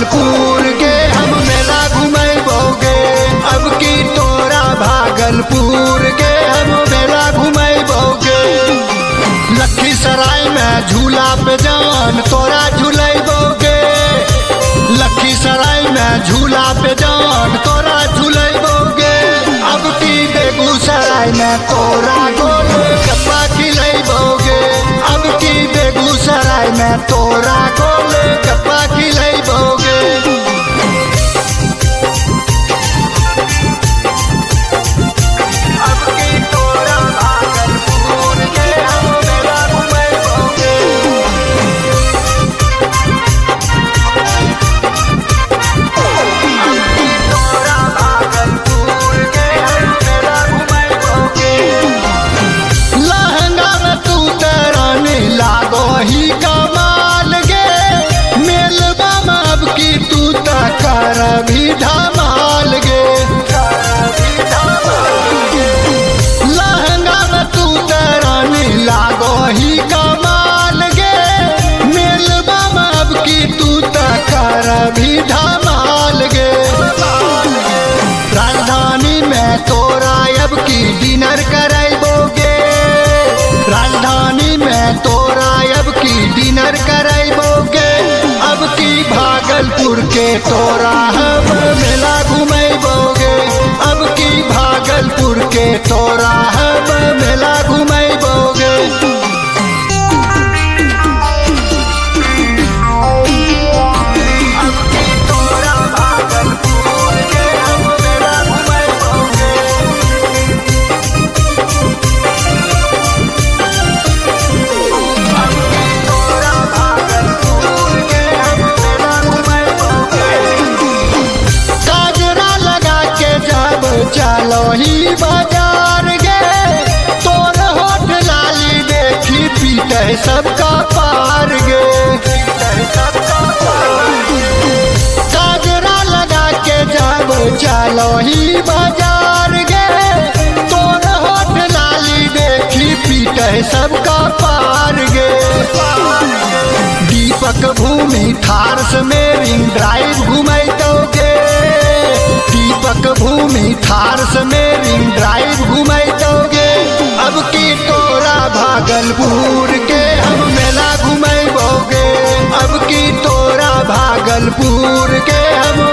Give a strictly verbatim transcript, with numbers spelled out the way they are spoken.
भागलपुर के हम मेला घुमैबोगे। अब की तोरा भागलपुर के हम मेला घुमैबोगे। लखीसराय में झूला पे जान तोरा झूलैबोगे। लखीसराय में झूला पे जान तोरा झूलैबोगे। अब की बेगूसराय में तोरा गोल गप्पा खिलैबोगे। अब की बेगूसराय में तोरा गोल गप्पा खिलैबोगे। अब की तोरा भागलपुर के हम मेला घुमैबोगे। अब की तोरा भागलपुर के हम मेला घुमैबोगे। लहंगा में तू तराने लागो ही कमाल गे। मेलबा में अब की तू तकर भी धमाल गे। लहंगा में तू तराने लागो ही कमाल गे। मेलबा में अब की तू तकर भी धमाल गे। राजधानी में तोरा अब की डिनर करैबोगे। राजधानी में तोरा अब की डिनर करैबोगे। अब की भागलपुर के तोरा हम मेला घुमैबोगे। अब की भागलपुर के तोरा हम मेला घुमैबोगे। अब की तोरा भागलपुर के हम मेला घुमैबोगे। अब की तोरा भागलपुर के हम मेला घुमैबोगे। काजरा लगा के जब चलो ही बाजार गे। तोर होठ लाली देखी पीटे सबका पार गे। काजरा लगा के जब चलो ही बाजार गे। तोर होठ लाली देखी पीटे सबका पार गे। दीपक भूमि थार से मेरिंग ड्राइव घुमैतोगे। दीपक भूमि थार से मेरिंग ड्राइव घुमैतोगे। अब की तोरा भागलपुर के हम मेला घुमैबोगे। अब की तोरा भागलपुर के हम